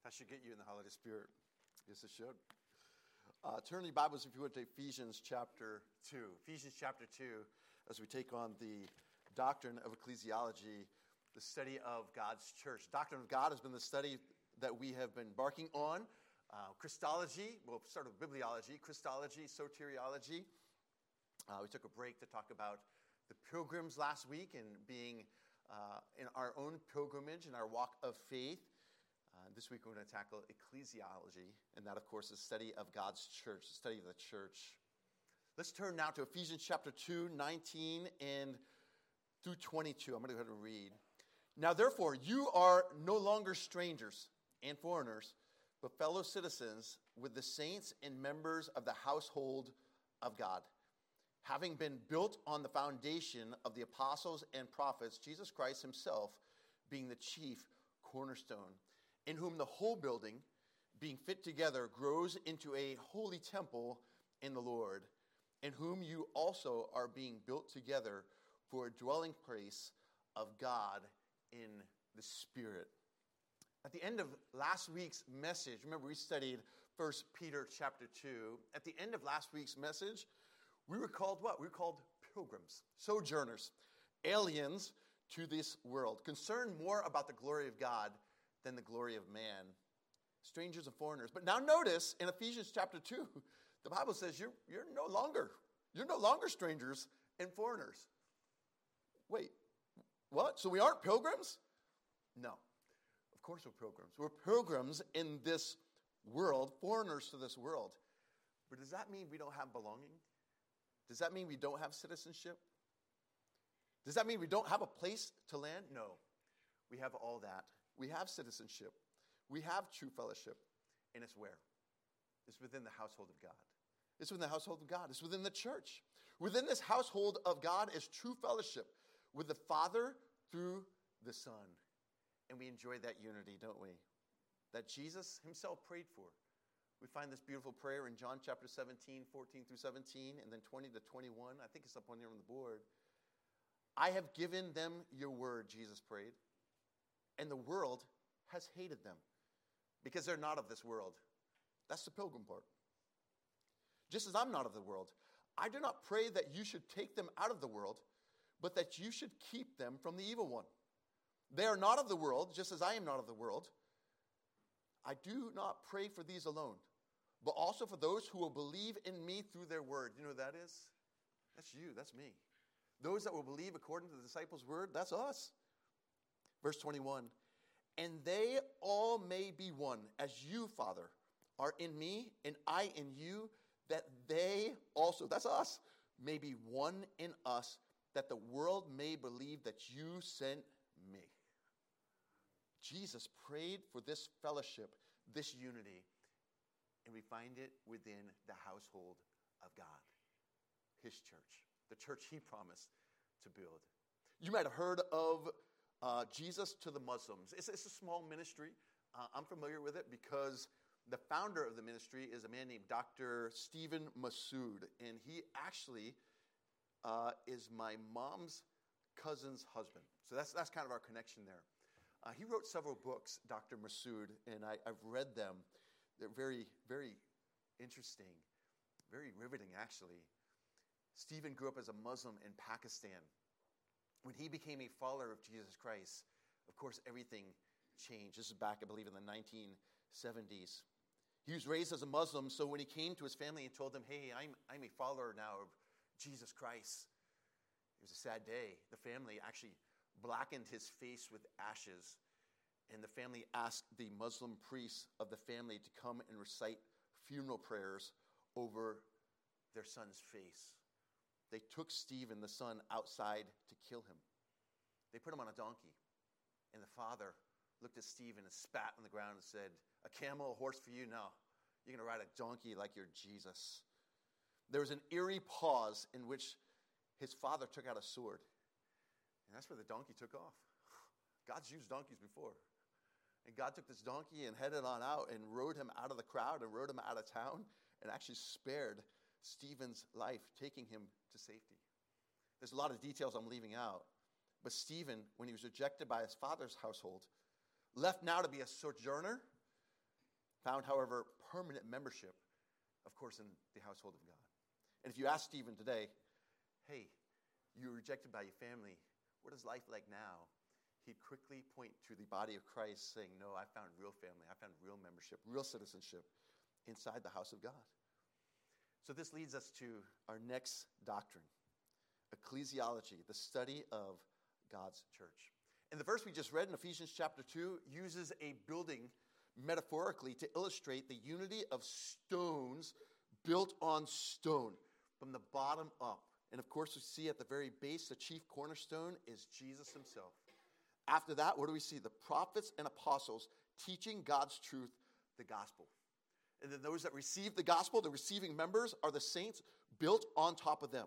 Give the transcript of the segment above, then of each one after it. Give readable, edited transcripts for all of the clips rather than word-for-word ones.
That should get you in the holiday spirit. Yes, it should. Turn your Bibles, if you would, to Ephesians chapter 2. Ephesians chapter 2, as we take on the doctrine of ecclesiology, the study of God's church. Doctrine of God has been the study that we have been embarking on. Christology, we'll start with bibliology, Christology, soteriology. We took a break to talk about the pilgrims last week and being in our own pilgrimage in our walk of faith. This week we're going to tackle ecclesiology, and that, of course, is the study of God's church, the study of the church. Let's turn now to Ephesians chapter 2, 19 and through 22. I'm going to go ahead and read. Now, therefore, you are no longer strangers and foreigners, but fellow citizens with the saints and members of the household of God, having been built on the foundation of the apostles and prophets, Jesus Christ himself being the chief cornerstone, in whom the whole building, being fit together, grows into a holy temple in the Lord, in whom you also are being built together for a dwelling place of God in the Spirit. At the end of last week's message, remember we studied 1 Peter chapter 2. At the end of last week's message, we were called what? We were called pilgrims, sojourners, aliens to this world, concerned more about the glory of God than the glory of man, strangers and foreigners. But now notice in Ephesians chapter 2, the Bible says you're no longer strangers and foreigners. Wait, what? So we aren't pilgrims? No, of course we're pilgrims. We're pilgrims in this world, foreigners to this world. But does that mean we don't have belonging? Does that mean we don't have citizenship? Does that mean we don't have a place to land? No, we have all that. We have citizenship. We have true fellowship. And it's where? It's within the household of God. It's within the household of God. It's within the church. Within this household of God is true fellowship with the Father through the Son. And we enjoy that unity, don't we? That Jesus himself prayed for. We find this beautiful prayer in John chapter 17, 14 through 17, and then 20 to 21. I think it's up on here on the board. I have given them your word, Jesus prayed. And the world has hated them because they're not of this world. That's the pilgrim part. Just as I'm not of the world, I do not pray that you should take them out of the world, but that you should keep them from the evil one. They are not of the world, just as I am not of the world. I do not pray for these alone, but also for those who will believe in me through their word. You know who that is? That's you, that's me. Those that will believe according to the disciples' word, that's us. Verse 21, and they all may be one, as you, Father, are in me, and I in you, that they also, that's us, may be one in us, that the world may believe that you sent me. Jesus prayed for this fellowship, this unity, and we find it within the household of God, his church, the church he promised to build. You might have heard of Jesus to the Muslims. It's a small ministry. I'm familiar with it because the founder of the ministry is a man named Dr. Stephen Masood, and he actually is my mom's cousin's husband. So that's kind of our connection there. He wrote several books, Dr. Masood, and I've read them. They're very, very interesting, very riveting, actually. Stephen grew up as a Muslim in Pakistan. When he became a follower of Jesus Christ, of course, everything changed. This is back, I believe, in the 1970s. He was raised as a Muslim, so when he came to his family and told them, hey, I'm a follower now of Jesus Christ, it was a sad day. The family actually blackened his face with ashes, and the family asked the Muslim priests of the family to come and recite funeral prayers over their son's face. They took Stephen, the son, outside to kill him. They put him on a donkey. And the father looked at Stephen and spat on the ground and said, a camel, a horse for you? No. You're going to ride a donkey like you're Jesus. There was an eerie pause in which his father took out a sword. And that's where the donkey took off. God's used donkeys before. And God took this donkey and headed on out and rode him out of the crowd and rode him out of town and actually spared Stephen's life, taking him to safety. There's a lot of details I'm leaving out. But Stephen, when he was rejected by his father's household, left now to be a sojourner, found, however, permanent membership, of course, in the household of God. And if you ask Stephen today, hey, you were rejected by your family, what is life like now? He'd quickly point to the body of Christ saying, no, I found real family. I found real membership, real citizenship inside the house of God. So this leads us to our next doctrine, ecclesiology, the study of God's church. And the verse we just read in Ephesians chapter 2 uses a building metaphorically to illustrate the unity of stones built on stone from the bottom up. And of course, we see at the very base, the chief cornerstone is Jesus himself. After that, what do we see? The prophets and apostles teaching God's truth, the gospel. And then those that receive the gospel, the receiving members, are the saints built on top of them.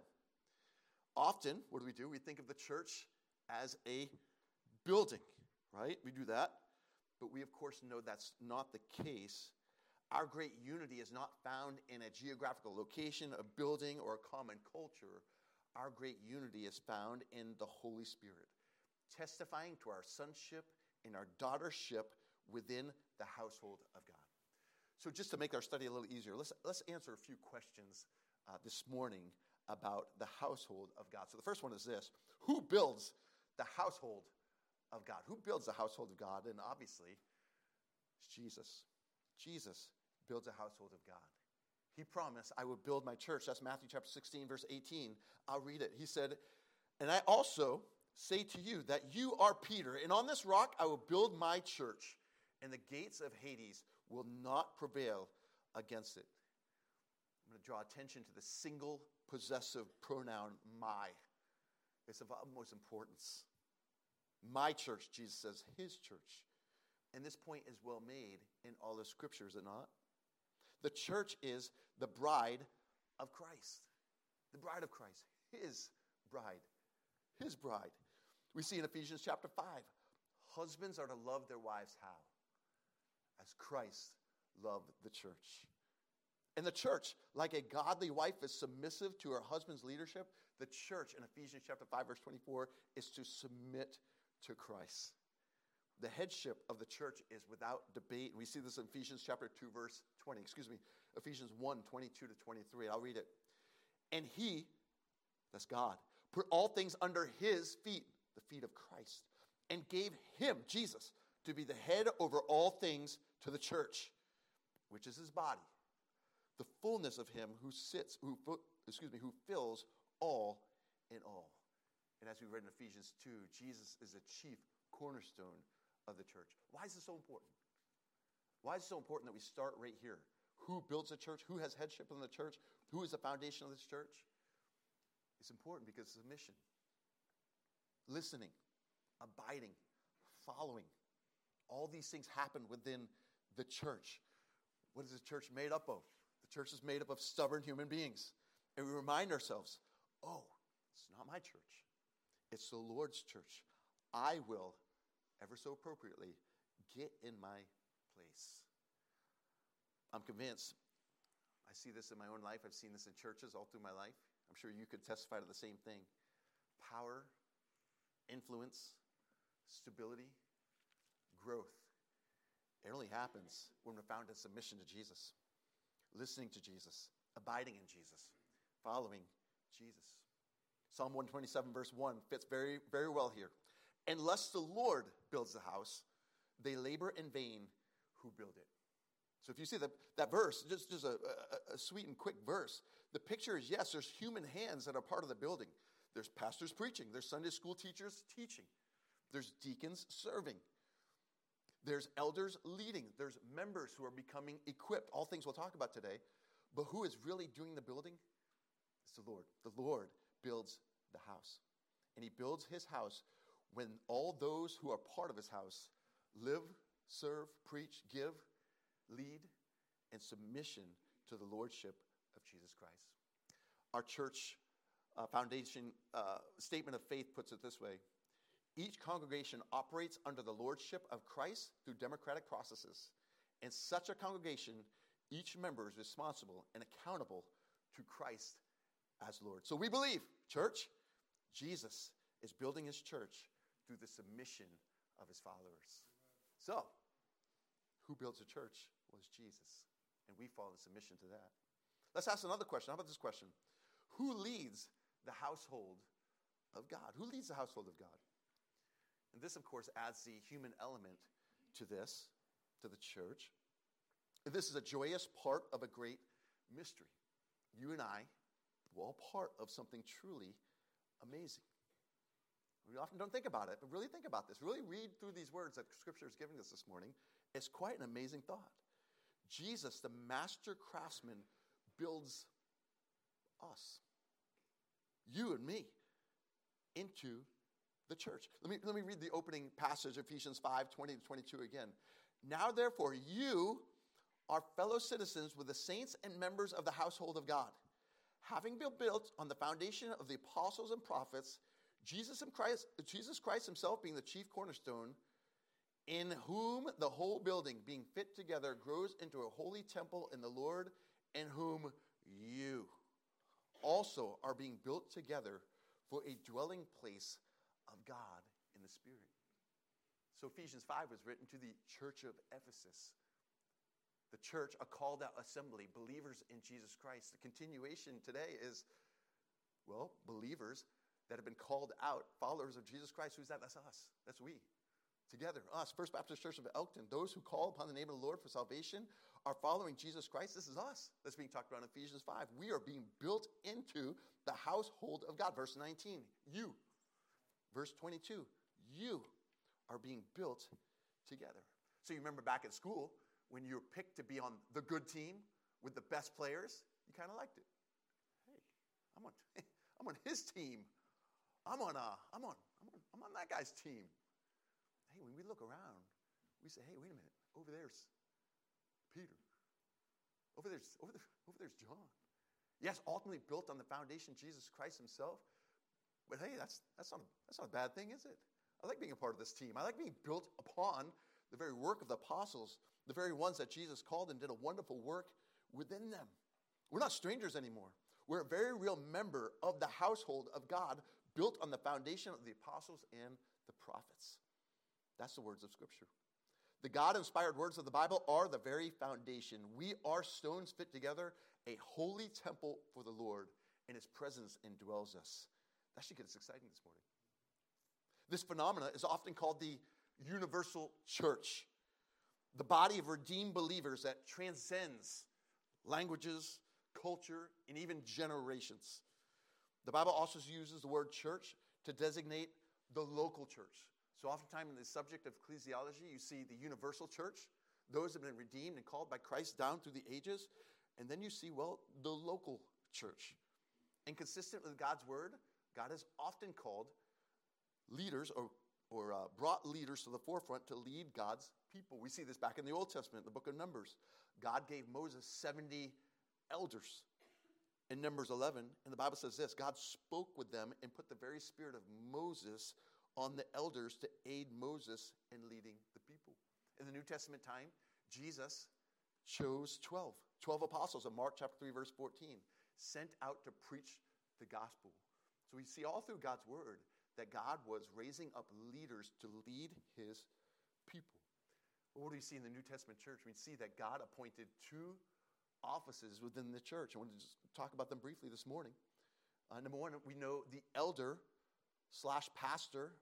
Often, what do? We think of the church as a building, right? We do that. But we, of course, know that's not the case. Our great unity is not found in a geographical location, a building, or a common culture. Our great unity is found in the Holy Spirit, testifying to our sonship and our daughtership within the household of God. So just to make our study a little easier, let's answer a few questions this morning about the household of God. So the first one is this: who builds the household of God? Who builds the household of God? And obviously, it's Jesus. Jesus builds a household of God. He promised, I will build my church. That's Matthew chapter 16, verse 18. I'll read it. He said, and I also say to you that you are Peter, and on this rock I will build my church, and the gates of Hades will not prevail against it. I'm going to draw attention to the single possessive pronoun, my. It's of utmost importance. My church, Jesus says, his church. And this point is well made in all the scriptures, is it not? The church is the bride of Christ. The bride of Christ. His bride. His bride. We see in Ephesians chapter 5, husbands are to love their wives how? As Christ loved the church. And the church, like a godly wife is submissive to her husband's leadership, the church in Ephesians chapter 5, verse 24, is to submit to Christ. The headship of the church is without debate. We see this in Ephesians chapter 2, verse 20. Ephesians 1, 22 to 23. I'll read it. And he, that's God, put all things under his feet, the feet of Christ, and gave him, Jesus, to be the head over all things to the church, which is his body, the fullness of him who fills all in all. And as we read in Ephesians 2, Jesus is the chief cornerstone of the church. Why is this so important? Why is it so important that we start right here? Who builds a church? Who has headship in the church? Who is the foundation of this church? It's important because it's a mission. Listening, abiding, following. All these things happen within the church. What is the church made up of? The church is made up of stubborn human beings. And we remind ourselves, oh, it's not my church. It's the Lord's church. I will, ever so appropriately, get in my place. I'm convinced. I see this in my own life. I've seen this in churches all through my life. I'm sure you could testify to the same thing. Power, influence, stability, growth. It only happens when we're found in submission to Jesus, listening to Jesus, abiding in Jesus, following Jesus. Psalm 127 verse 1 fits very, very well here. Unless the Lord builds the house, they labor in vain who build it. So if you see that verse, just a sweet and quick verse, the picture is, yes, there's human hands that are part of the building. There's pastors preaching. There's Sunday school teachers teaching. There's deacons serving. There's elders leading. There's members who are becoming equipped. All things we'll talk about today. But who is really doing the building? It's the Lord. The Lord builds the house. And he builds his house when all those who are part of his house live, serve, preach, give, lead, in submission to the lordship of Jesus Christ. Our church foundation statement of faith puts it this way. Each congregation operates under the lordship of Christ through democratic processes. In such a congregation, each member is responsible and accountable to Christ as Lord. So we believe, church, Jesus is building his church through the submission of his followers. So, Who builds a church? Well, it's Jesus. And we fall in submission to that. Let's ask another question. How about this question? Who leads the household of God? Who leads the household of God? And this, of course, adds the human element to this, to the church. And this is a joyous part of a great mystery. You and I were all part of something truly amazing. We often don't think about it, but really think about this. Really read through these words that Scripture is giving us this morning. It's quite an amazing thought. Jesus, the master craftsman, builds us, you and me, into the church. Let me read the opening passage, Ephesians 5:20-22 again. Now, therefore, you are fellow citizens with the saints and members of the household of God, having been built on the foundation of the apostles and prophets, Jesus Christ himself being the chief cornerstone, in whom the whole building, being fit together, grows into a holy temple in the Lord, in whom you also are being built together for a dwelling place of God in the Spirit. So Ephesians 5 was written to the church of Ephesus. The church, a called out assembly, believers in Jesus Christ. The continuation today is, well, believers that have been called out, followers of Jesus Christ. Who's that? That's us. That's we. Together, us, First Baptist Church of Elkton, those who call upon the name of the Lord for salvation are following Jesus Christ. This is us that's being talked about in Ephesians 5. We are being built into the household of God. Verse 19, you. Verse 22, you are being built together. So you remember back at school, when you were picked to be on the good team with the best players, you kind of liked it. Hey, I'm on his team. I'm on that guy's team. Hey, when we look around, we say, hey, wait a minute. Over there's Peter. Over there's John. Yes, ultimately built on the foundation Jesus Christ himself. But hey, that's not a bad thing, is it? I like being a part of this team. I like being built upon the very work of the apostles, the very ones that Jesus called and did a wonderful work within them. We're not strangers anymore. We're a very real member of the household of God, built on the foundation of the apostles and the prophets. That's the words of Scripture. The God-inspired words of the Bible are the very foundation. We are stones fit together, a holy temple for the Lord, and his presence indwells us. That should get us excited this morning. This phenomena is often called the universal church, the body of redeemed believers that transcends languages, culture, and even generations. The Bible also uses the word church to designate the local church. So oftentimes in the subject of ecclesiology, you see the universal church, those that have been redeemed and called by Christ down through the ages. And then you see, well, the local church. And consistent with God's word, God has often called leaders or brought leaders to the forefront to lead God's people. We see this back in the Old Testament, the book of Numbers. God gave Moses 70 elders in Numbers 11. And the Bible says this, God spoke with them and put the very spirit of Moses on the elders to aid Moses in leading the people. In the New Testament time, Jesus chose 12 apostles in Mark chapter 3, verse 14, sent out to preach the gospel. So we see all through God's word that God was raising up leaders to lead his people. Well, what do we see in the New Testament church? We see that God appointed 2 offices within the church. I want to just talk about them briefly this morning. Number one, we know the elder /pastor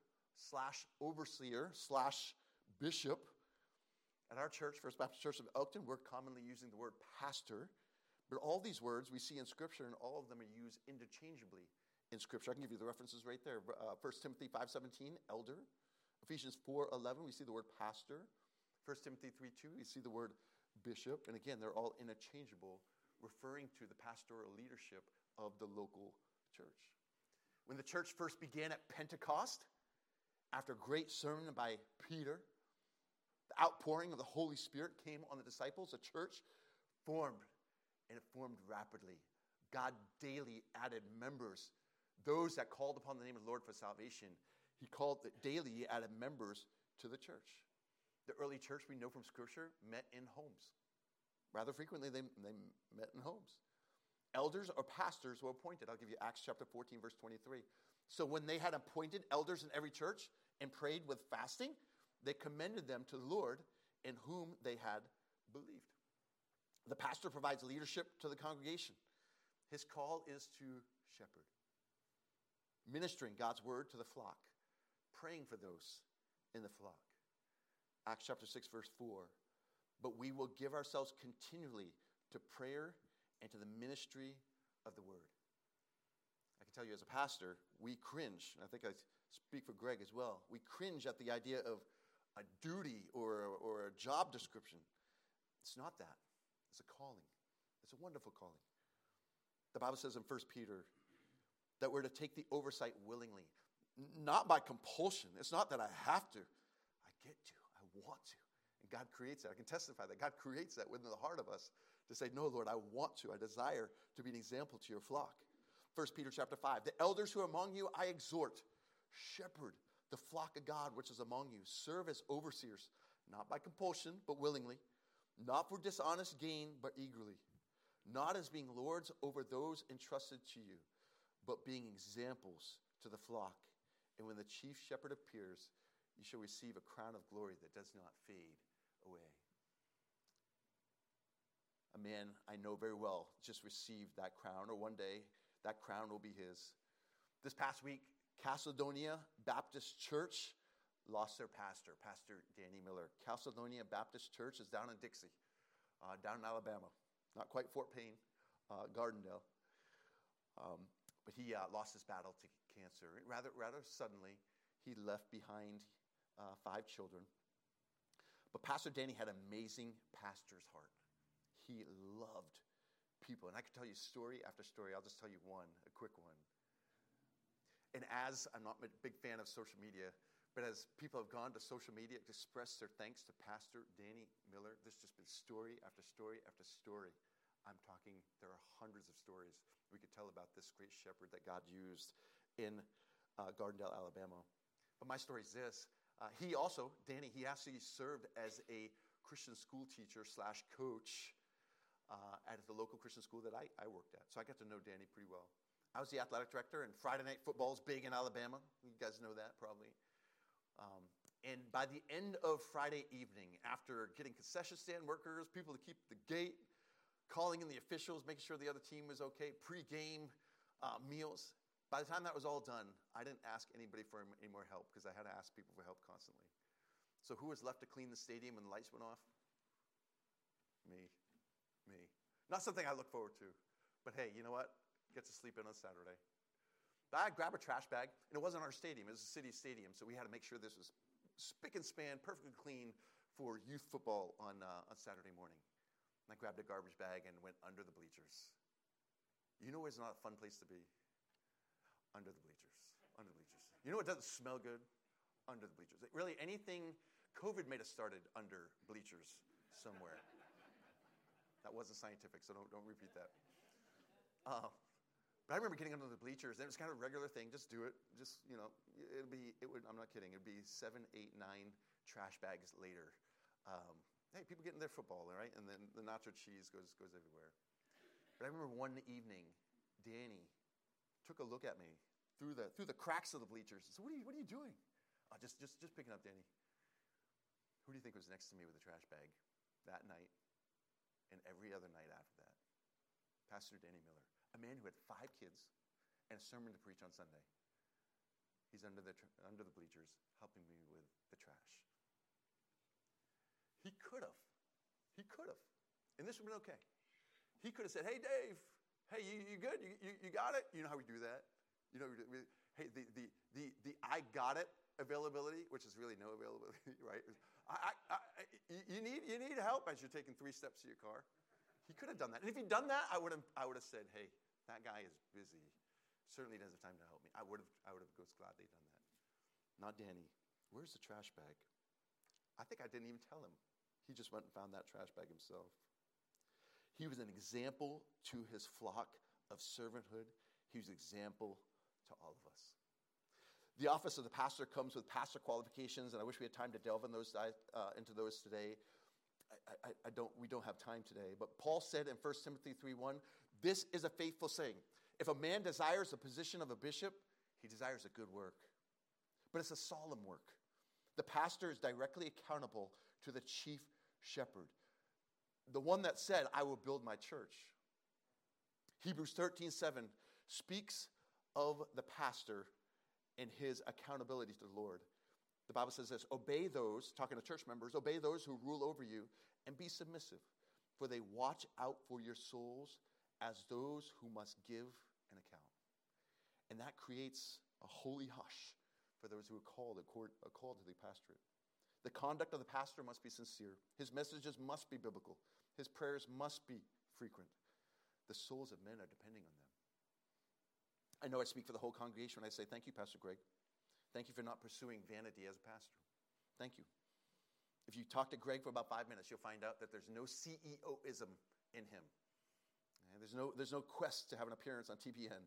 /overseer/bishop. At our church, First Baptist Church of Elkton, we're commonly using the word pastor. But all these words we see in Scripture, and all of them are used interchangeably in Scripture. I can give you the references right there. 1 Timothy 5:17, elder. Ephesians 4:11, we see the word pastor. 1 Timothy 3:2, we see the word bishop. And again, they're all interchangeable, referring to the pastoral leadership of the local church. When the church first began at Pentecost, after a great sermon by Peter, the outpouring of the Holy Spirit came on the disciples. The church formed, and it formed rapidly. God daily added members, those that called upon the name of the Lord for salvation. He added members to the church. The early church, we know from Scripture, met in homes. Rather frequently, they met in homes. Elders or pastors were appointed. I'll give you Acts chapter 14, verse 23. So when they had appointed elders in every church and prayed with fasting, they commended them to the Lord in whom they had believed. The pastor provides leadership to the congregation. His call is to shepherd, ministering God's word to the flock, praying for those in the flock. Acts chapter 6, verse 4. But we will give ourselves continually to prayer and to the ministry of the word. I can tell you as a pastor, we cringe. And I think I speak for Greg as well. We cringe at the idea of a duty or a job description. It's not that. It's a calling. It's a wonderful calling. The Bible says in 1 Peter that we're to take the oversight willingly, not by compulsion. It's not that I have to. I get to. I want to. And God creates that. I can testify that God creates that within the heart of us to say, no, Lord, I want to. I desire to be an example to your flock. 1 Peter chapter 5, the elders who are among you, I exhort, shepherd the flock of God which is among you. Serve as overseers, not by compulsion, but willingly, not for dishonest gain, but eagerly, not as being lords over those entrusted to you, but being examples to the flock. And when the chief shepherd appears, you shall receive a crown of glory that does not fade away. A man I know very well just received that crown, or one day that crown will be his. This past week, Caledonia Baptist Church lost their pastor, Pastor Danny Miller. Caledonia Baptist Church is down in Dixie, down in Alabama. Not quite Fort Payne, Gardendale. But he lost his battle to cancer. Rather suddenly, he left behind 5 children. But Pastor Danny had an amazing pastor's heart. He loved people. And I could tell you story after story. I'll just tell you one, a quick one. And as I'm not a big fan of social media, but as people have gone to social media to express their thanks to Pastor Danny Miller, there's just been story after story after story. I'm talking, there are hundreds of stories we could tell about this great shepherd that God used in Gardendale, Alabama. But my story is this. Danny actually served as a Christian school teacher / coach at the local Christian school that I worked at. So I got to know Danny pretty well. I was the athletic director, and Friday night football is big in Alabama. You guys know that probably. And by the end of Friday evening, after getting concession stand workers, people to keep the gate, calling in the officials, making sure the other team was okay, pre-game meals. By the time that was all done, I didn't ask anybody for any more help because I had to ask people for help constantly. So who was left to clean the stadium when the lights went off? Me. Not something I look forward to. But hey, you know what? Get to sleep in on Saturday. But I'd grab a trash bag, and it wasn't our stadium. It was a city stadium, so we had to make sure this was spick and span, perfectly clean for youth football on Saturday morning. And I grabbed a garbage bag and went under the bleachers. You know where it's not a fun place to be? Under the bleachers. Under the bleachers. You know what doesn't smell good? Under the bleachers. Really, anything, COVID made us started under bleachers somewhere. That wasn't scientific, so don't repeat that. But I remember getting under the bleachers, and it was kind of a regular thing. Just do it. Just, I'm not kidding. It would be 7, 8, 9 trash bags later. Hey, people getting their football, right? And then the nacho cheese goes everywhere. But I remember one evening, Danny took a look at me through the cracks of the bleachers. He said, what are you doing? Just picking up, Danny. Who do you think was next to me with a trash bag that night and every other night after that? Pastor Danny Miller, a man who had 5 kids and a sermon to preach on Sunday. He's under the bleachers helping me with the trash. He could have. And this would have been okay. He could have said, hey, Dave, hey, you good? You got it? You know how we do that? You know, hey, the I got it availability, which is really no availability, right? You need help as you're taking 3 steps to your car. He could have done that. And if he'd done that, I would have said, hey, that guy is busy. Certainly doesn't have time to help me. I would have gladly done that. Not Danny. Where's the trash bag? I think I didn't even tell him. He just went and found that trash bag himself. He was an example to his flock of servanthood. He was an example to all of us. The office of the pastor comes with pastor qualifications, and I wish we had time to delve into those today. We don't have time today. But Paul said in 1 Timothy 3:1, this is a faithful saying. If a man desires the position of a bishop, he desires a good work. But it's a solemn work. The pastor is directly accountable to the chief shepherd. The one that said, I will build my church. Hebrews 13:7 speaks of the pastor and his accountability to the Lord. The Bible says this, obey those, talking to church members, obey those who rule over you and be submissive, for they watch out for your souls as those who must give an account. And that creates a holy hush for those who are called to the pastorate. The conduct of the pastor must be sincere. His messages must be biblical. His prayers must be frequent. The souls of men are depending on them. I know I speak for the whole congregation when I say, thank you, Pastor Greg. Thank you for not pursuing vanity as a pastor. Thank you. If you talk to Greg for about 5 minutes, you'll find out that there's no CEO-ism in him. And there's no quest to have an appearance on TPN.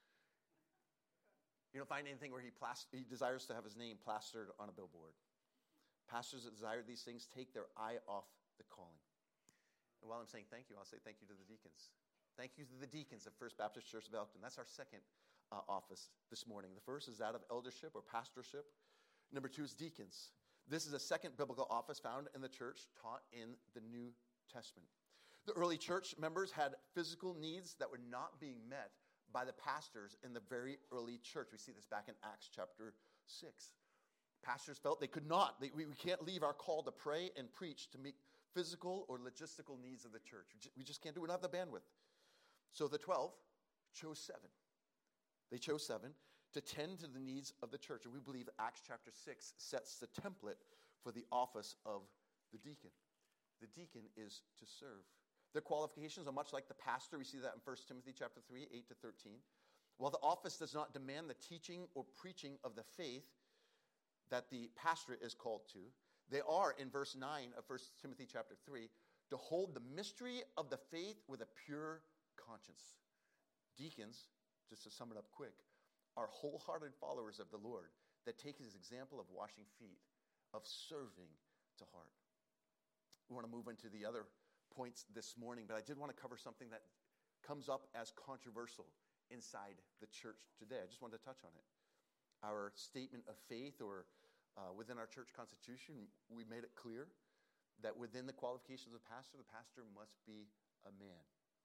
You don't find anything where he desires to have his name plastered on a billboard. Pastors that desire these things take their eye off the calling. And while I'm saying thank you, I'll say thank you to the deacons. Thank you to the deacons of First Baptist Church of Elkton. That's our second office this morning. The first is that of eldership or pastorship. Number 2 is deacons. This is a second biblical office found in the church taught in the New Testament. The early church members had physical needs that were not being met by the pastors in the very early church. We see this back in Acts chapter 6. Pastors felt they could not. We can't leave our call to pray and preach to meet physical or logistical needs of the church. We just can't do it. We don't have the bandwidth. So the 12 chose 7. They chose 7 to tend to the needs of the church. And we believe Acts chapter 6 sets the template for the office of the deacon. The deacon is to serve. Their qualifications are much like the pastor. We see that in 1 Timothy chapter 3, 8 to 13. While the office does not demand the teaching or preaching of the faith that the pastorate is called to, they are, in verse 9 of 1 Timothy chapter 3, to hold the mystery of the faith with a pure conscience. Deacons, just to sum it up quick, are wholehearted followers of the Lord that take his example of washing feet, of serving to heart. We want to move into the other points this morning, but I did want to cover something that comes up as controversial inside the church today. I just wanted to touch on it. Our statement of faith, or within our church constitution, we made it clear that within the qualifications of the pastor must be a man.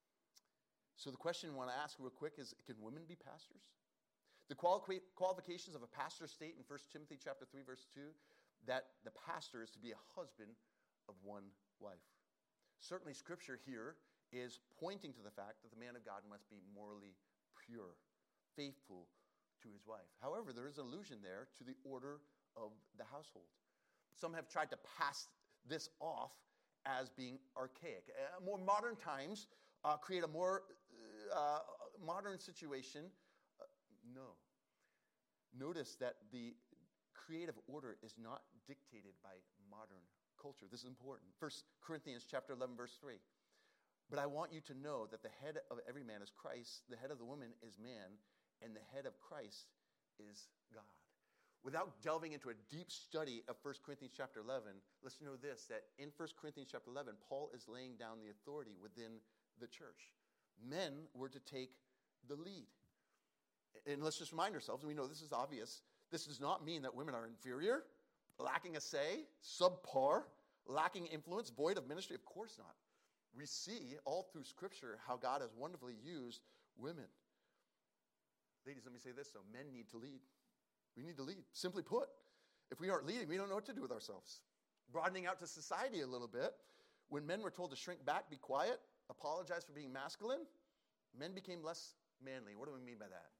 So the question I want to ask real quick is, can women be pastors? The qualifications of a pastor state in 1 Timothy chapter 3, verse 2, that the pastor is to be a husband of one wife. Certainly Scripture here is pointing to the fact that the man of God must be morally pure, faithful to his wife. However, there is an allusion there to the order of the household. Some have tried to pass this off as being archaic. More modern times create a more modern situation. No. Notice that the creative order is not dictated by modern culture. This is important. 1 Corinthians chapter 11, verse 3. But I want you to know that the head of every man is Christ, the head of the woman is man, and the head of Christ is God. Without delving into a deep study of 1 Corinthians chapter 11, let's know this, that in 1 Corinthians chapter 11, Paul is laying down the authority within the church. Men were to take the lead. And let's just remind ourselves, and we know this is obvious, this does not mean that women are inferior, lacking a say, subpar, lacking influence, void of ministry. Of course not. We see all through Scripture how God has wonderfully used women. Ladies, let me say this, though. Men need to lead. We need to lead. Simply put, if we aren't leading, we don't know what to do with ourselves. Broadening out to society a little bit, when men were told to shrink back, be quiet, apologize for being masculine, men became less manly. What do we mean by that?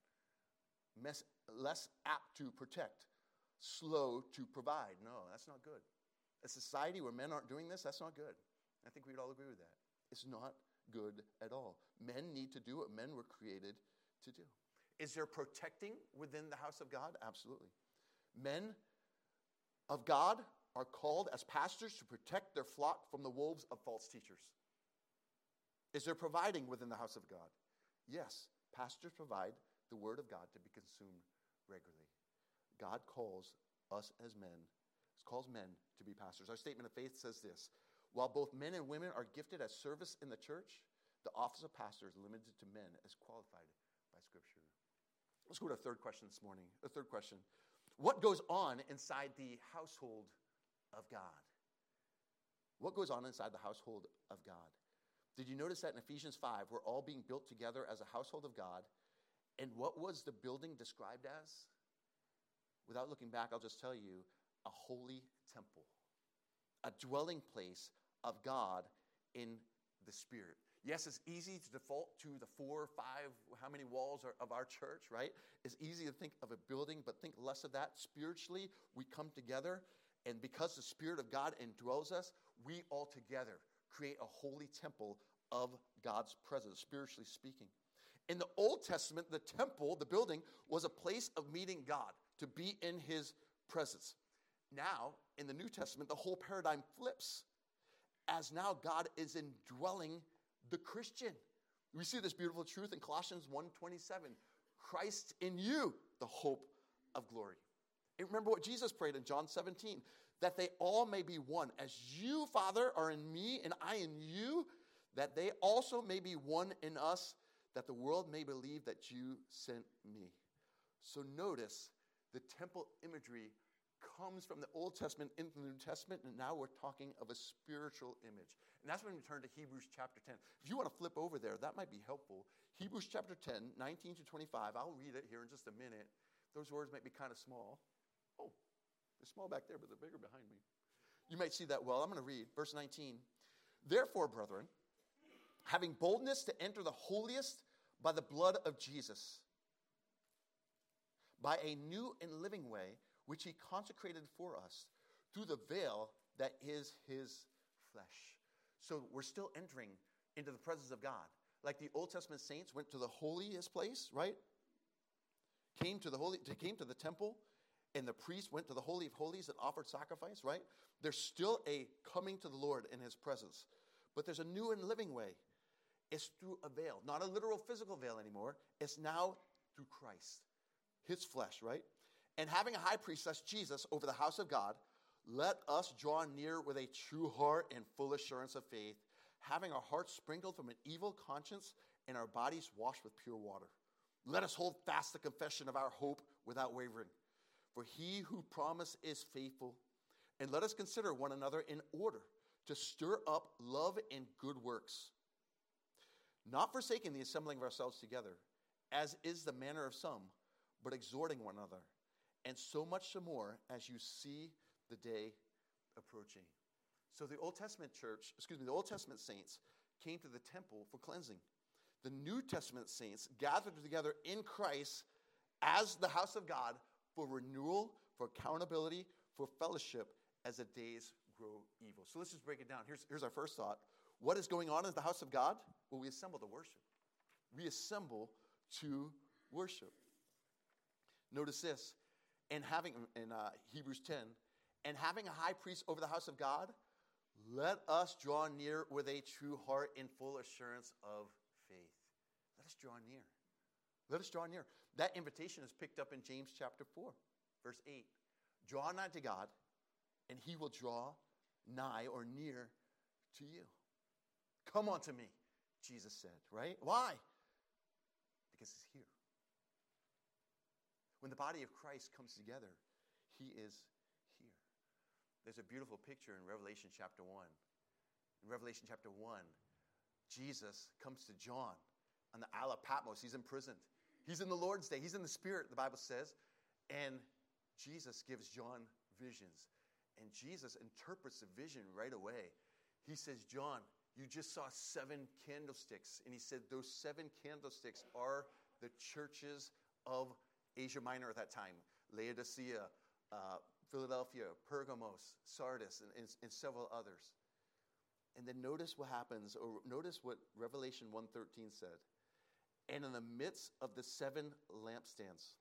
Less apt to protect, slow to provide. No, that's not good. A society where men aren't doing this, that's not good. I think we'd all agree with that. It's not good at all. Men need to do what men were created to do. Is there protecting within the house of God? Absolutely. Men of God are called as pastors to protect their flock from the wolves of false teachers. Is there providing within the house of God? Yes, pastors provide the word of God to be consumed regularly. God calls us as men, calls men to be pastors. Our statement of faith says this: while both men and women are gifted at service in the church, the office of pastor is limited to men as qualified by Scripture. Let's go to our third question this morning. The third question: what goes on inside the household of God? What goes on inside the household of God? Did you notice that in Ephesians 5, we're all being built together as a household of God? And what was the building described as? Without looking back, I'll just tell you, a holy temple, a dwelling place of God in the Spirit. Yes, it's easy to default to the 4 or 5, how many walls are of our church, right? It's easy to think of a building, but think less of that. Spiritually, we come together, and because the Spirit of God indwells us, we all together create a holy temple of God's presence, spiritually speaking. In the Old Testament, the temple, the building, was a place of meeting God, to be in his presence. Now, in the New Testament, the whole paradigm flips, as now God is indwelling the Christian. We see this beautiful truth in Colossians 1:27. Christ in you, the hope of glory. And remember what Jesus prayed in John 17, that they all may be one. As you, Father, are in me and I in you, that they also may be one in us, that the world may believe that you sent me. So notice the temple imagery comes from the Old Testament into the New Testament, and now we're talking of a spiritual image. And that's when we turn to Hebrews chapter 10. If you want to flip over there, that might be helpful. Hebrews chapter 10, 19 to 25. I'll read it here in just a minute. Those words might be kind of small. Oh, they're small back there, but they're bigger behind me. You might see that well. I'm going to read verse 19. Therefore, brethren, having boldness to enter the holiest by the blood of Jesus, by a new and living way, which he consecrated for us through the veil that is his flesh. So we're still entering into the presence of God. Like the Old Testament saints went to the holiest place, right? Came to the temple, and the priest went to the Holy of Holies and offered sacrifice, right? There's still a coming to the Lord in his presence. But there's a new and living way. It's through a veil, not a literal physical veil anymore. It's now through Christ, his flesh, right? And having a high priest, that's Jesus, over the house of God, let us draw near with a true heart and full assurance of faith, having our hearts sprinkled from an evil conscience and our bodies washed with pure water. Let us hold fast the confession of our hope without wavering. For he who promised is faithful. And let us consider one another in order to stir up love and good works, not forsaking the assembling of ourselves together, as is the manner of some, but exhorting one another, and so much the more as you see the day approaching. So the Old Testament saints came to the temple for cleansing. The New Testament saints gathered together in Christ as the house of God for renewal, for accountability, for fellowship as the days grow evil. So let's just break it down. Here's our first thought. What is going on in the house of God? Well, we assemble to worship. We assemble to worship. Notice this. In Hebrews 10, and having a high priest over the house of God, let us draw near with a true heart in full assurance of faith. Let us draw near. Let us draw near. That invitation is picked up in James chapter 4, verse 8. Draw nigh to God, and he will draw nigh or near to you. Come unto me, Jesus said, right? Why? Because he's here. When the body of Christ comes together, he is here. There's a beautiful picture in Revelation chapter 1. In Revelation chapter 1, Jesus comes to John on the Isle of Patmos. He's imprisoned. He's in the Lord's day. He's in the Spirit, the Bible says. And Jesus gives John visions. And Jesus interprets the vision right away. He says, John, you just saw 7 candlesticks. And he said, those 7 candlesticks are the churches of Asia Minor at that time, Laodicea, Philadelphia, Pergamos, Sardis, and several others. And then notice what happens, or notice what Revelation 1:13 said. And in the midst of the 7 lampstands,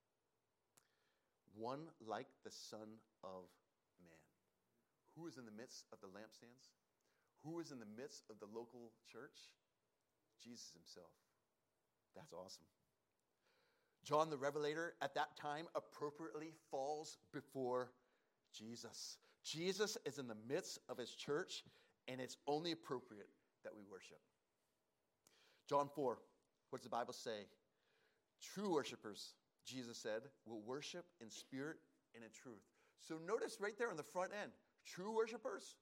one like the Son of Man. Who is in the midst of the lampstands? Who is in the midst of the local church? Jesus himself. That's awesome. John the Revelator at that time appropriately falls before Jesus. Jesus is in the midst of his church, and it's only appropriate that we worship. John 4, what does the Bible say? True worshipers, Jesus said, will worship in spirit and in truth. So notice right there on the front end, true worshipers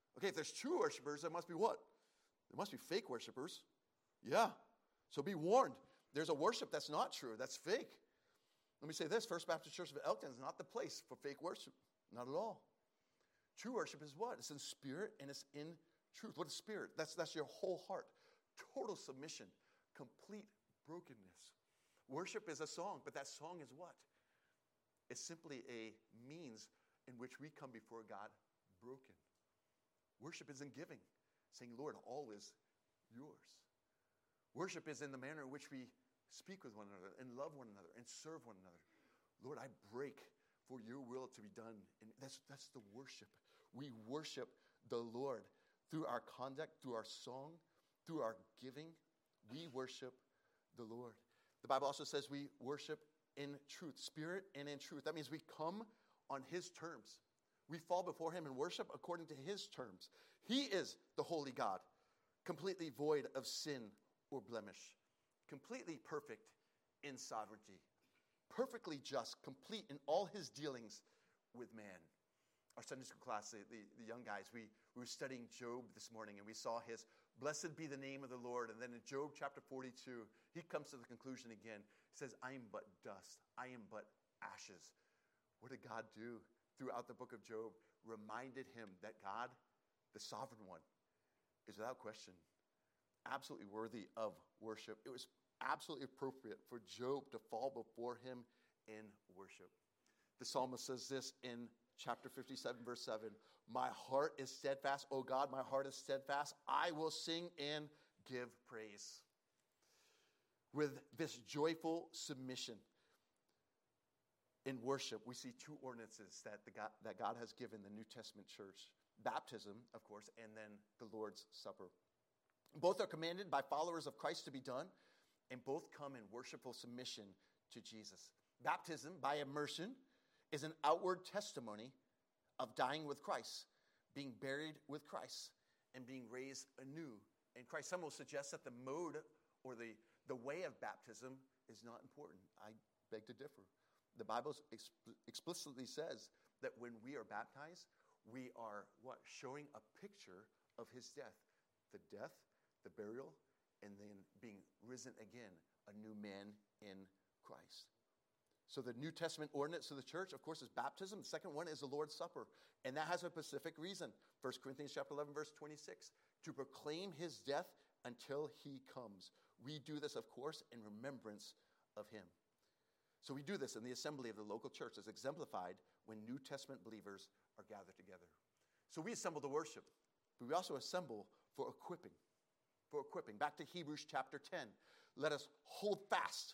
Okay, if there's true worshipers, there must be what? There must be fake worshipers. Yeah. So be warned. There's a worship that's not true, that's fake. Let me say this, First Baptist Church of Elkton is not the place for fake worship. Not at all. True worship is what? It's in spirit and it's in truth. What is spirit? That's your whole heart. Total submission. Complete brokenness. Worship is a song, but that song is what? It's simply a means in which we come before God broken. Worship is in giving, saying, Lord, all is yours. Worship is in the manner in which we speak with one another and love one another and serve one another. Lord, I break for your will to be done. And that's the worship. We worship the Lord through our conduct, through our song, through our giving. We worship the Lord. The Bible also says we worship in truth, spirit and in truth. That means we come on his terms. We fall before him and worship according to his terms. He is the holy God, completely void of sin or blemish, completely perfect in sovereignty, perfectly just, complete in all his dealings with man. Our Sunday school class, the young guys, we were studying Job this morning, and we saw his blessed be the name of the Lord. And then in Job chapter 42, he comes to the conclusion again. He says, I am but dust. I am but ashes. What did God do throughout the book of Job? Reminded him that God, the sovereign one, is without question absolutely worthy of worship. It was absolutely appropriate for Job to fall before him in worship. The psalmist says this in chapter 57, verse 7. My heart is steadfast. Oh God, my heart is steadfast. I will sing and give praise. With this joyful submission in worship, we see two ordinances that God has given the New Testament church. Baptism, of course, and then the Lord's Supper. Both are commanded by followers of Christ to be done, and both come in worshipful submission to Jesus. Baptism, by immersion, is an outward testimony of dying with Christ, being buried with Christ, and being raised anew in Christ. Some will suggest that the mode or the way of baptism is not important. I beg to differ. The Bible explicitly says that when we are baptized, we are what? Showing a picture of his death. The death, the burial, and then being risen again, a new man in Christ. So the New Testament ordinance of the church, of course, is baptism. The second one is the Lord's Supper. And that has a specific reason. 1 Corinthians chapter 11, verse 26. To proclaim his death until he comes. We do this, of course, in remembrance of him. So we do this in the assembly of the local church as exemplified when New Testament believers are gathered together. So we assemble to worship, but we also assemble for equipping. For equipping. Back to Hebrews chapter 10. Let us hold fast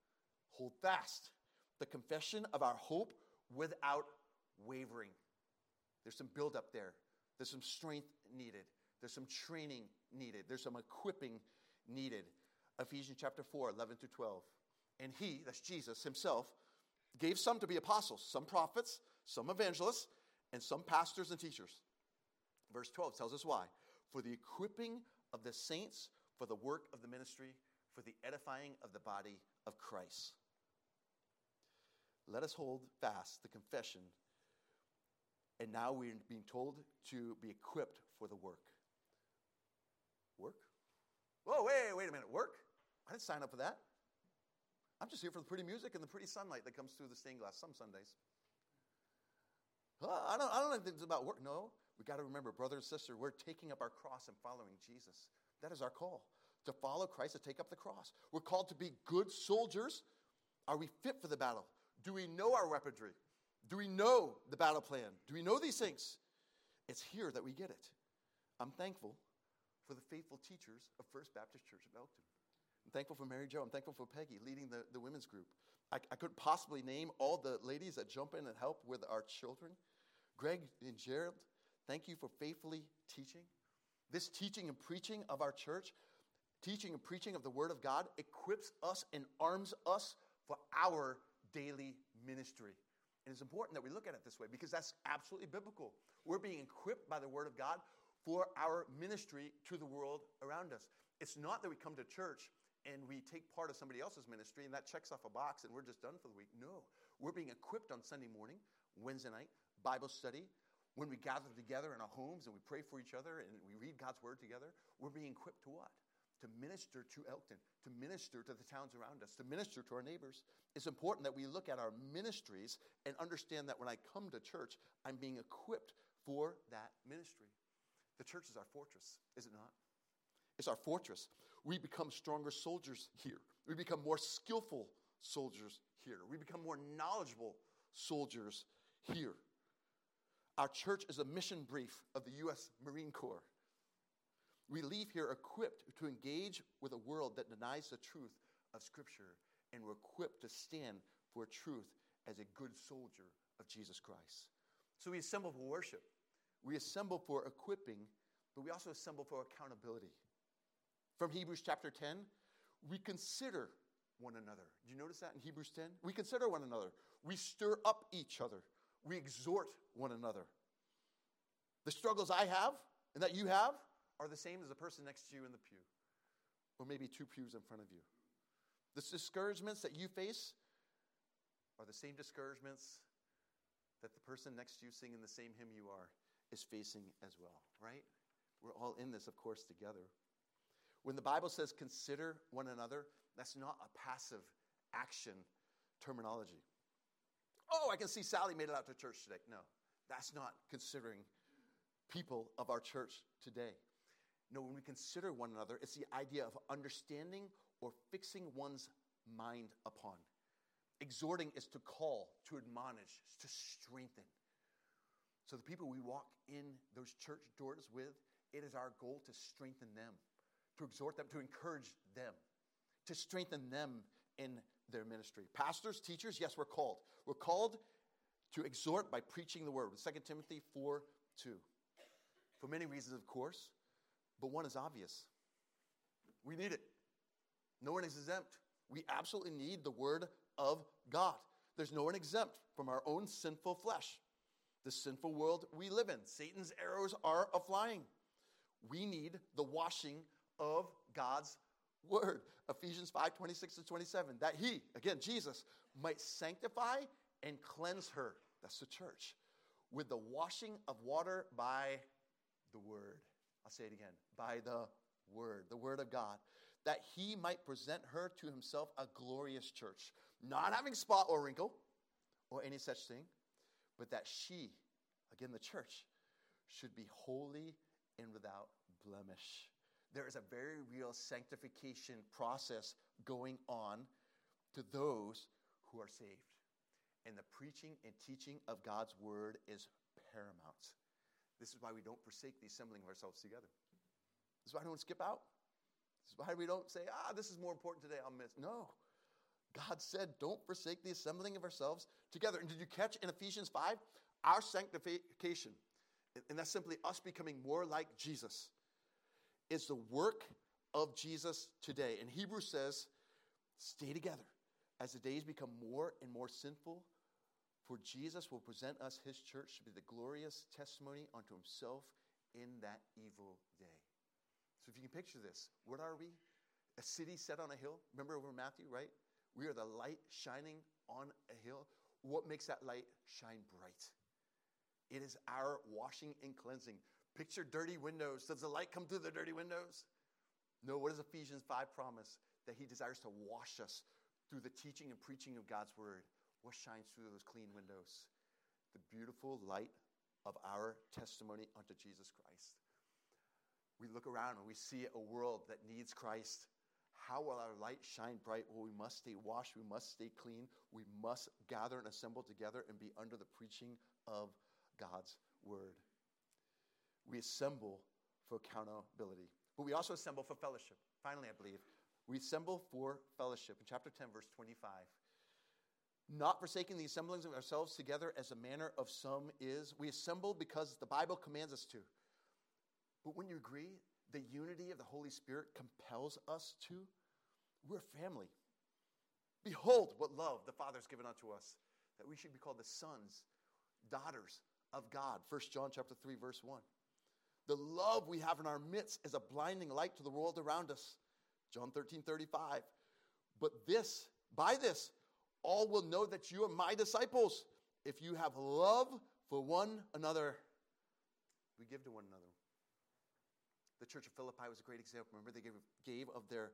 the confession of our hope without wavering. There's some build-up there. There's some strength needed. There's some training needed. There's some equipping needed. Ephesians chapter 4, 11 to 12. And he, that's Jesus himself, gave some to be apostles, some prophets, some evangelists, and some pastors and teachers. Verse 12 tells us why. For the equipping of the saints, for the work of the ministry, for the edifying of the body of Christ. Let us hold fast the confession. And now we're being told to be equipped for the work. Work? Whoa, wait a minute. Work? I didn't sign up for that. I'm just here for the pretty music and the pretty sunlight that comes through the stained glass some Sundays. I don't know anything about work. No, we got to remember, brother and sister, we're taking up our cross and following Jesus. That is our call. To follow Christ, to take up the cross. We're called to be good soldiers. Are we fit for the battle? Do we know our weaponry? Do we know the battle plan? Do we know these things? It's here that we get it. I'm thankful for the faithful teachers of First Baptist Church of Elkton. I'm thankful for Mary Jo. I'm thankful for Peggy leading the women's group. I couldn't possibly name all the ladies that jump in and help with our children. Greg and Gerald, thank you for faithfully teaching. This teaching and preaching of our church, teaching and preaching of the Word of God, equips us and arms us for our daily ministry. And it's important that we look at it this way because that's absolutely biblical. We're being equipped by the Word of God for our ministry to the world around us. It's not that we come to church and we take part of somebody else's ministry and that checks off a box and we're just done for the week. No, we're being equipped on Sunday morning, Wednesday night, Bible study, When we gather together in our homes and we pray for each other and we read God's word together, we're being equipped to what? To minister to Elkton, to minister to the towns around us, to minister to our neighbors. It's important that we look at our ministries and understand that when I come to church, I'm being equipped for that ministry. The church is our fortress, is it not? It's our fortress. We become stronger soldiers here. We become more skillful soldiers here. We become more knowledgeable soldiers here. Our church is a mission brief of the U.S. Marine Corps. We leave here equipped to engage with a world that denies the truth of Scripture, and we're equipped to stand for truth as a good soldier of Jesus Christ. So we assemble for worship. We assemble for equipping, but we also assemble for accountability. From Hebrews chapter 10, we consider one another. Do you notice that in Hebrews 10? We consider one another. We stir up each other. We exhort one another. The struggles I have and that you have are the same as the person next to you in the pew, or maybe 2 pews in front of you. The discouragements that you face are the same discouragements that the person next to you singing the same hymn you are is facing as well, right? We're all in this, of course, together. When the Bible says consider one another, that's not a passive action terminology. Oh, I can see Sally made it out to church today. No, that's not considering people of our church today. No, when we consider one another, it's the idea of understanding or fixing one's mind upon. Exhorting is to call, to admonish, to strengthen. So the people we walk in those church doors with, it is our goal to strengthen them, to exhort them, to encourage them, to strengthen them in their ministry. Pastors, teachers, yes, we're called. We're called to exhort by preaching the word. 2 Timothy 4:2. For many reasons, of course, but one is obvious. We need it. No one is exempt. We absolutely need the word of God. There's no one exempt from our own sinful flesh. The sinful world we live in. Satan's arrows are a-flying. We need the washing of God's word. Ephesians 5:26-27. That he, again, Jesus, might sanctify and cleanse her. That's the church. With the washing of water by the word. I'll say it again. By the word of God. That he might present her to himself a glorious church. Not having spot or wrinkle or any such thing. But that she, again the church, should be holy and without blemish. There is a very real sanctification process going on to those who are saved. And the preaching and teaching of God's word is paramount. This is why we don't forsake the assembling of ourselves together. This is why we don't skip out. This is why we don't say, this is more important today, I'll miss. No. God said, don't forsake the assembling of ourselves together. And did you catch in Ephesians 5? Our sanctification, and that's simply us becoming more like Jesus, is the work of Jesus today. And Hebrews says, stay together. As the days become more and more sinful, for Jesus will present us, his church, to be the glorious testimony unto himself in that evil day. So if you can picture this, what are we? A city set on a hill. Remember over Matthew, right? We are the light shining on a hill. What makes that light shine bright? It is our washing and cleansing. Picture dirty windows. Does the light come through the dirty windows? No, what does Ephesians 5 promise? That he desires to wash us through the teaching and preaching of God's word. What shines through those clean windows? The beautiful light of our testimony unto Jesus Christ. We look around and we see a world that needs Christ. How will our light shine bright? Well, we must stay washed. We must stay clean. We must gather and assemble together and be under the preaching of God's word. We assemble for accountability. But we also assemble for fellowship. Finally, I believe, we assemble for fellowship. In chapter 10, verse 25. Not forsaking the assemblings of ourselves together as the manner of some is. We assemble because the Bible commands us to. But when you agree, the unity of the Holy Spirit compels us to. We're family. Behold what love the Father has given unto us, that we should be called the sons, daughters of God. 1 John chapter 3, verse 1. The love we have in our midst is a blinding light to the world around us. John 13:35. But by this, all will know that you are my disciples, if you have love for one another. We give to one another. The church of Philippi was a great example. Remember, they gave of their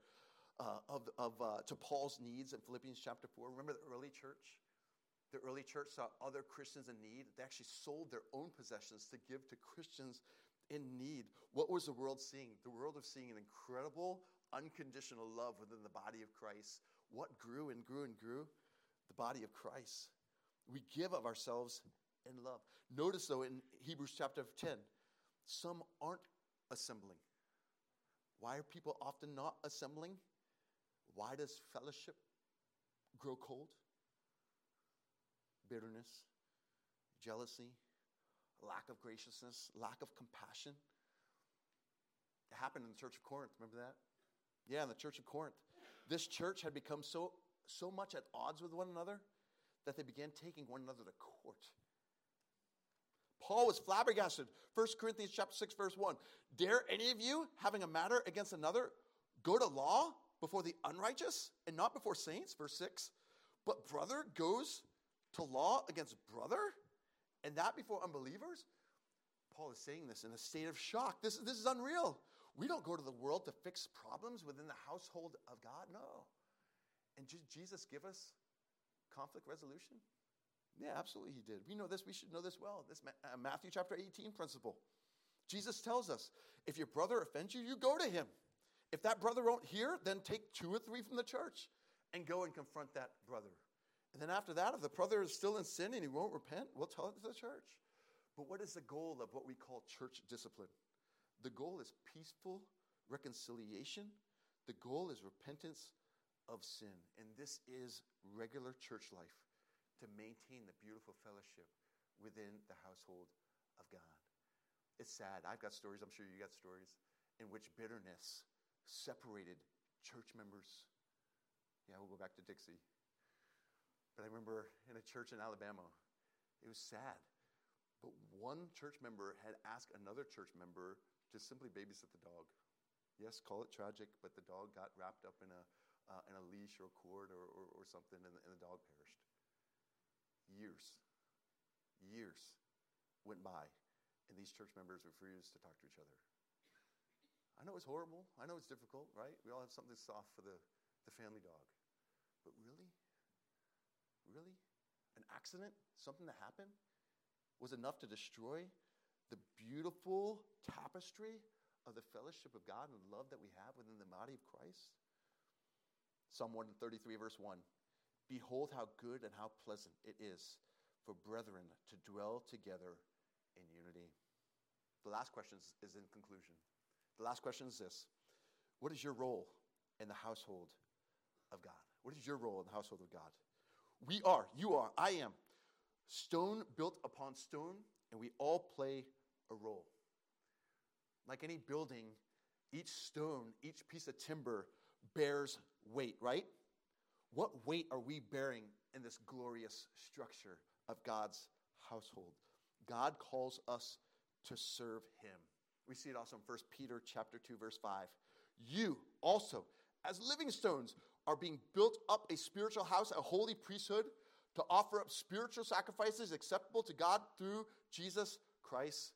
to Paul's needs in Philippians chapter 4. Remember the early church? The early church saw other Christians in need. They actually sold their own possessions to give to Christians in need. What was the world seeing? The world was seeing an incredible, unconditional love within the body of Christ. What grew and grew and grew? The body of Christ. We give of ourselves in love. Notice, though, in Hebrews chapter 10, some aren't assembling. Why are people often not assembling? Why does fellowship grow cold? Bitterness, jealousy, lack of graciousness, lack of compassion. It happened in the church of Corinth. Remember that? Yeah, in the church of Corinth. This church had become so much at odds with one another that they began taking one another to court. Paul was flabbergasted. 1 Corinthians chapter 6, verse 1. Dare any of you, having a matter against another, go to law before the unrighteous and not before saints? Verse 6. But brother goes to law against brother, and that before unbelievers? Paul is saying this in a state of shock. This is unreal. We don't go to the world to fix problems within the household of God. No. And did Jesus give us conflict resolution? Yeah, absolutely he did. We know this. We should know this well. This Matthew chapter 18 principle. Jesus tells us, if your brother offends you, you go to him. If that brother won't hear, then take 2 or 3 from the church and go and confront that brother. And then after that, if the brother is still in sin and he won't repent, we'll tell it to the church. But what is the goal of what we call church discipline? The goal is peaceful reconciliation. The goal is repentance of sin. And this is regular church life to maintain the beautiful fellowship within the household of God. It's sad. I've got stories, I'm sure you got stories, in which bitterness separated church members. Yeah, we'll go back to Dixie. But I remember in a church in Alabama, it was sad. But one church member had asked another church member to simply babysit the dog. Yes, call it tragic, but the dog got wrapped up in a leash or a cord or something, and the dog perished. Years went by, and these church members refused to talk to each other. I know it's horrible. I know it's difficult, right? We all have something soft for the family dog. But really? Really? An accident? Something that happened? Was enough to destroy the beautiful tapestry of the fellowship of God and the love that we have within the body of Christ? Psalm 133, verse 1. Behold how good and how pleasant it is for brethren to dwell together in unity. The last question is in conclusion. The last question is this. What is your role in the household of God? What is your role in the household of God? We are, you are, I am, stone built upon stone, and we all play a role. Like any building, each stone, each piece of timber bears weight, right? What weight are we bearing in this glorious structure of God's household? God calls us to serve him. We see it also in 1 Peter chapter 2, verse 5. You also, as living stones, are being built up a spiritual house, a holy priesthood, to offer up spiritual sacrifices acceptable to God through Jesus Christ